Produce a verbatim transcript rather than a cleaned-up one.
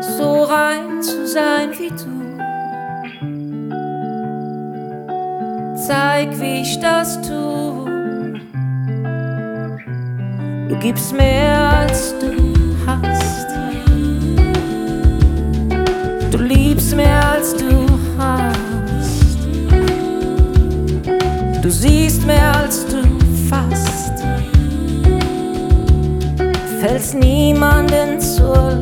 so rein zu sein wie du. Zeig, wie ich das tu. Du gibst mehr als du hast. Du liebst mehr als du hast. Du siehst mehr als du fasst. Fällst niemanden zur